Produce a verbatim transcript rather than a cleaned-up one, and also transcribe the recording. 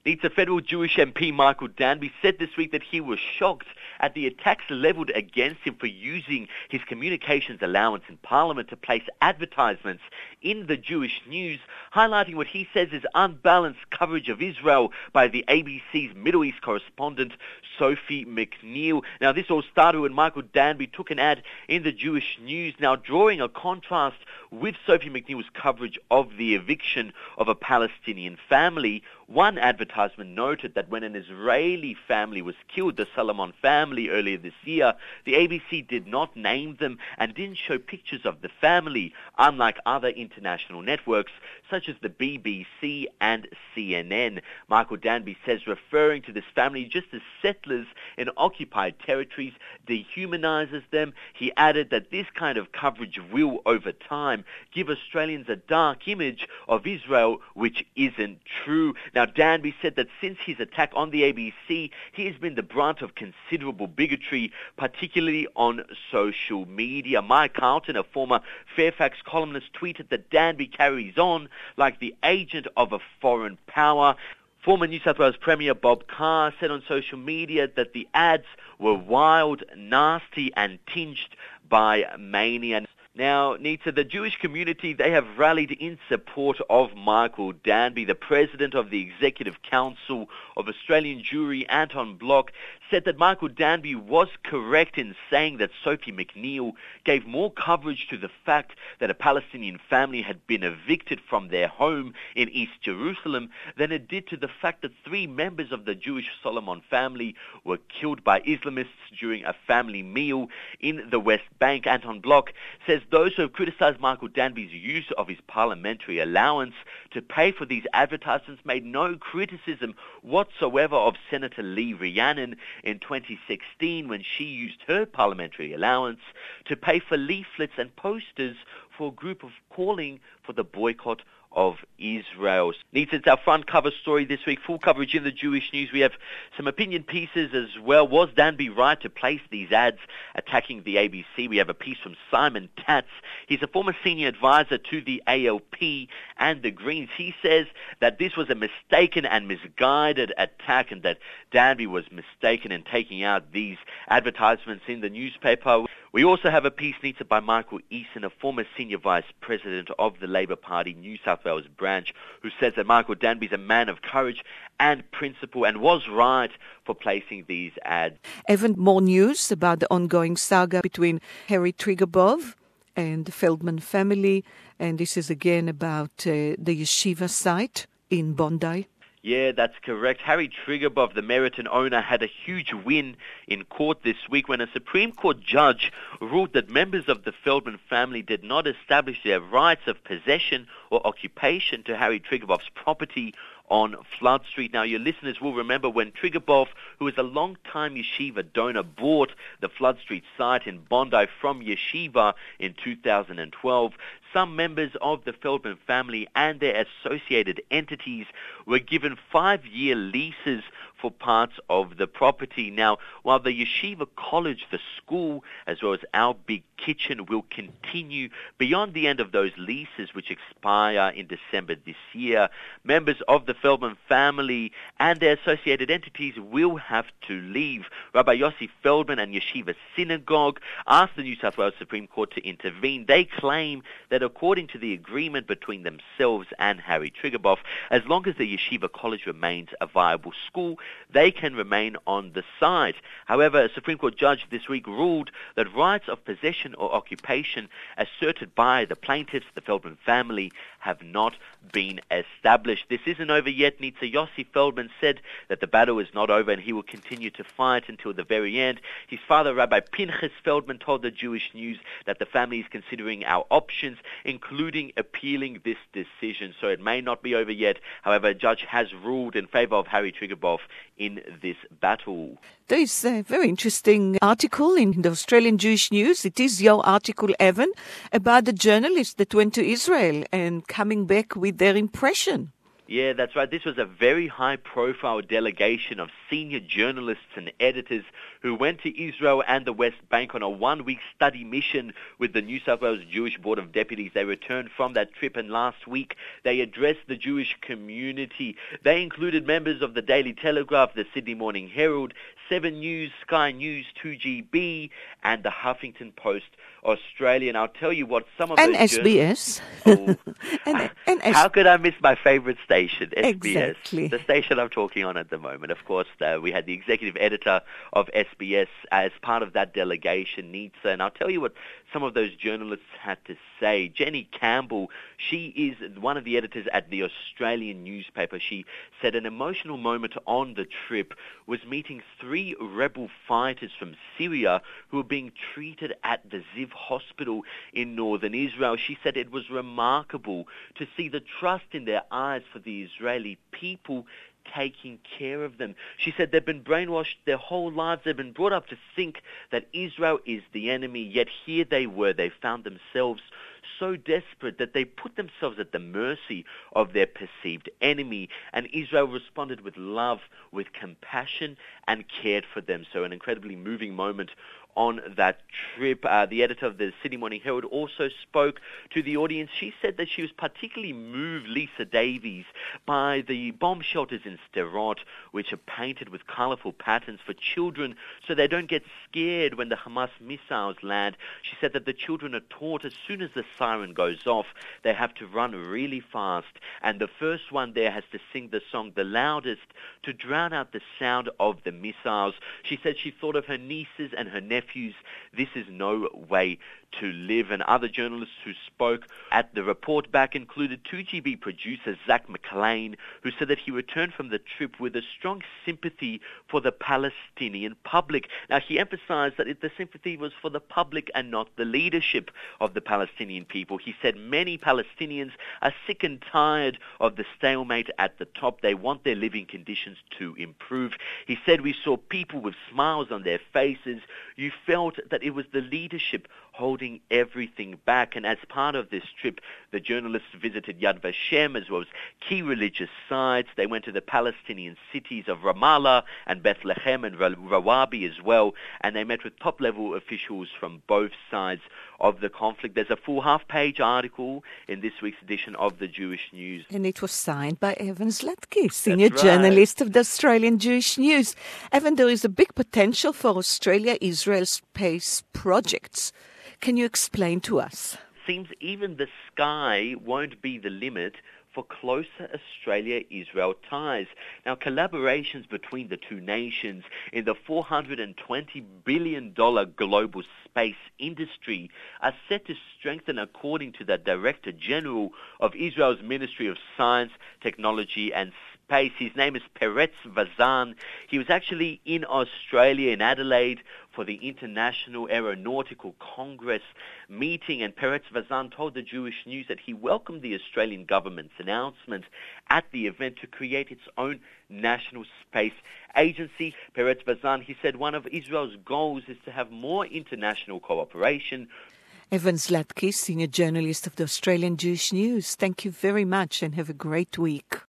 Nitsa, federal Jewish M P Michael Danby said this week that he was shocked at the attacks levelled against him for using his communications allowance in Parliament to place advertisements in the Jewish news, highlighting what he says is unbalanced coverage of Israel by the A B C's Middle East correspondent Sophie McNeil. Now, this all started when Michael Danby took an ad in the Jewish news, now drawing a contrast with Sophie McNeil's coverage of the eviction of a Palestinian family. One advertisement noted that when an Israeli family was killed, the Solomon family, earlier this year, the A B C did not name them and didn't show pictures of the family, unlike other international networks such as the B B C and C N N. Michael Danby says referring to this family just as settlers in occupied territories dehumanizes them. He added that this kind of coverage will, over time, give Australians a dark image of Israel, which isn't true. Now, Danby said that since his attack on the A B C, he has been the brunt of considerable bigotry, particularly on social media. Mike Carlton, a former Fairfax columnist, tweeted that Danby carries on like the agent of a foreign power. Former New South Wales Premier Bob Carr said on social media that the ads were wild, nasty and tinged by mania. Now, Nita, the Jewish community, they have rallied in support of Michael Danby. The president of the Executive Council of Australian Jewry, Anton Block, said that Michael Danby was correct in saying that Sophie McNeil gave more coverage to the fact that a Palestinian family had been evicted from their home in East Jerusalem than it did to the fact that three members of the Jewish Solomon family were killed by Islamists during a family meal in the West Bank. Anton Block says those who have criticised Michael Danby's use of his parliamentary allowance to pay for these advertisements made no criticism whatsoever of Senator Lee Rhiannon in twenty sixteen when she used her parliamentary allowance to pay for leaflets and posters for a group of calling for the boycott of Israel. Needs it's our front cover story this week. Full coverage in the Jewish news. We have some opinion pieces as well. Was Danby right to place these ads attacking the A B C? We have a piece from Simon Tatz. He's a former senior advisor to the A L P and the Greens. He says that this was a mistaken and misguided attack and that Danby was mistaken in taking out these advertisements in the newspaper. We also have a piece, Nita, by Michael Eason, a former senior vice president of the Labour Party New South Wales branch, who says that Michael Danby is a man of courage and principle and was right for placing these ads. Evan, more news about the ongoing saga between Harry Triguboff and the Feldman family, and this is again about uh, the yeshiva site in Bondi. Yeah, that's correct. Harry Triguboff, the Meriton owner, had a huge win in court this week when a Supreme Court judge ruled that members of the Feldman family did not establish their rights of possession or occupation to Harry Triguboff's property on Flood Street. Now, your listeners will remember when Triguboff, who is a long-time yeshiva donor, bought the Flood Street site in Bondi from yeshiva in two thousand twelve, some members of the Feldman family and their associated entities were given five-year leases for parts of the property. Now, while the Yeshiva College, the school, as well as our big kitchen will continue beyond the end of those leases, which expire in December this year, members of the Feldman family and their associated entities will have to leave. Rabbi Yossi Feldman and Yeshiva Synagogue asked the New South Wales Supreme Court to intervene. They claim that according to the agreement between themselves and Harry Triguboff, as long as the Yeshiva College remains a viable school, they can remain on the site. However, a Supreme Court judge this week ruled that rights of possession or occupation asserted by the plaintiffs, the Feldman family, have not been established. This isn't over yet. Nitsa. Yossi Feldman said that the battle is not over and he will continue to fight until the very end. His father, Rabbi Pinchas Feldman, told the Jewish News that the family is considering our options, including appealing this decision. So it may not be over yet. However, a judge has ruled in favor of Harry Triguboff in this battle. There is a very interesting article in the Australian Jewish News. It is your article, Evan, about the journalists that went to Israel and coming back with their impression. Yeah, that's right. This was a very high-profile delegation of senior journalists and editors who went to Israel and the West Bank on a one-week study mission with the New South Wales Jewish Board of Deputies. They returned from that trip, and last week they addressed the Jewish community. They included members of the Daily Telegraph, the Sydney Morning Herald, Seven News, Sky News, two G B, and the Huffington Post Australia. And I'll tell you what, some of and those S B S. Oh, and, and S- how could I miss my favourite station, S B S? Exactly. The station I'm talking on at the moment. Of course, uh, we had the executive editor of S B S as part of that delegation, Nitsa, and I'll tell you what some of those journalists had to say. Jenny Campbell, she is one of the editors at the Australian newspaper. She said an emotional moment on the trip was meeting three rebel fighters from Syria who were being treated at the Ziv hospital in northern Israel. She said it was remarkable to see the trust in their eyes for the Israeli people taking care of them. She said they've been brainwashed their whole lives. They've been brought up to think that Israel is the enemy, yet here they were. They found themselves so desperate that they put themselves at the mercy of their perceived enemy, and Israel responded with love, with compassion, and cared for them. So an incredibly moving moment on that trip. Uh, the editor of the Sydney Morning Herald also spoke to the audience. She said that she was particularly moved, Lisa Davies, by the bomb shelters in Sderot, which are painted with colourful patterns for children so they don't get scared when the Hamas missiles land. She said that the children are taught as soon as the siren goes off, they have to run really fast, and the first one there has to sing the song the loudest to drown out the sound of the missiles. She said she thought of her nieces and her nephews. This is no way to live. And other journalists who spoke at the report back included two G B producer Zach McLean, who said that he returned from the trip with a strong sympathy for the Palestinian public. Now, he emphasized that it, the sympathy was for the public and not the leadership of the Palestinian people. He said many Palestinians are sick and tired of the stalemate at the top. They want their living conditions to improve. He said we saw people with smiles on their faces. You felt that it was the leadership holding everything back. And as part of this trip, the journalists visited Yad Vashem as well as key religious sites. They went to the Palestinian cities of Ramallah and Bethlehem and Rawabi as well, and they met with top-level officials from both sides of the conflict. There's a full half-page article in this week's edition of the Jewish News. And it was signed by Evan Zlatky, senior That's right. journalist of the Australian Jewish News. Evan, there is a big potential for Australia-Israel space projects. Can you explain to us? Seems even the sky won't be the limit for closer Australia-Israel ties. Now, collaborations between the two nations in the four hundred twenty billion dollars global space industry are set to strengthen, according to the Director General of Israel's Ministry of Science, Technology and Space. His name is Peretz Vazan. He was actually in Australia, in Adelaide, for the International Aeronautical Congress meeting, and Peretz Vazan told the Jewish News that he welcomed the Australian government's announcement at the event to create its own national space agency. Peretz Vazan, he said one of Israel's goals is to have more international cooperation. Evan Zlatky, senior journalist of the Australian Jewish News, thank you very much and have a great week.